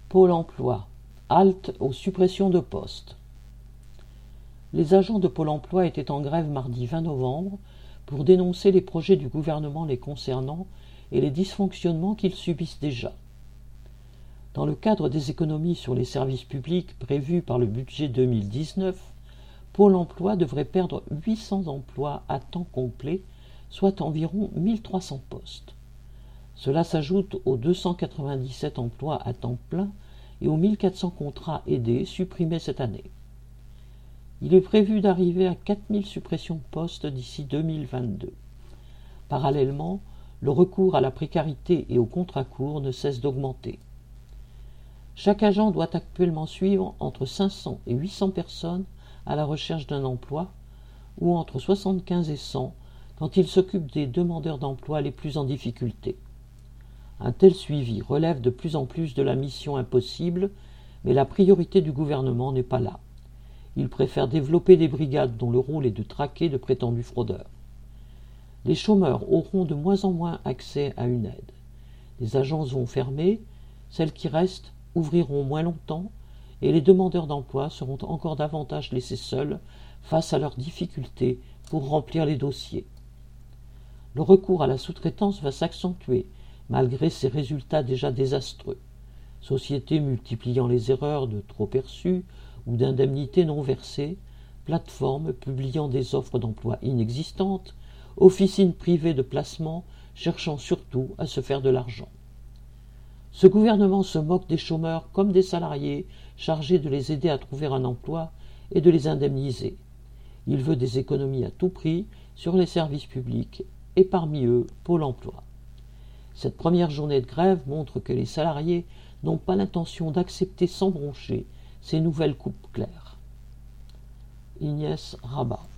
Pôle emploi. Halte aux suppressions de postes. Les agents de Pôle emploi étaient en grève mardi 20 novembre pour dénoncer les projets du gouvernement les concernant et les dysfonctionnements qu'ils subissent déjà. Dans le cadre des économies sur les services publics prévues par le budget 2019, Pôle emploi devrait perdre 800 emplois à temps complet, soit environ 1300 postes. Cela s'ajoute aux 297 emplois à temps plein et aux 1400 contrats aidés supprimés cette année. Il est prévu d'arriver à 4000 suppressions de postes d'ici 2022. Parallèlement, le recours à la précarité et aux contrats courts ne cesse d'augmenter. Chaque agent doit actuellement suivre entre 500 et 800 personnes à la recherche d'un emploi, ou entre 75 et 100 quand il s'occupe des demandeurs d'emploi les plus en difficulté. Un tel suivi relève de plus en plus de la mission impossible, mais la priorité du gouvernement n'est pas là. Il préfère développer des brigades dont le rôle est de traquer de prétendus fraudeurs. Les chômeurs auront de moins en moins accès à une aide. Les agences vont fermer, celles qui restent ouvriront moins longtemps, et les demandeurs d'emploi seront encore davantage laissés seuls face à leurs difficultés pour remplir les dossiers. Le recours à la sous-traitance va s'accentuer, malgré ses résultats déjà désastreux. Sociétés multipliant les erreurs de trop perçues ou d'indemnités non versées, plateformes publiant des offres d'emploi inexistantes, officines privées de placement cherchant surtout à se faire de l'argent. Ce gouvernement se moque des chômeurs comme des salariés chargés de les aider à trouver un emploi et de les indemniser. Il veut des économies à tout prix sur les services publics et parmi eux Pôle emploi. Cette première journée de grève montre que les salariés n'ont pas l'intention d'accepter sans broncher ces nouvelles coupes claires. Inès Rabat.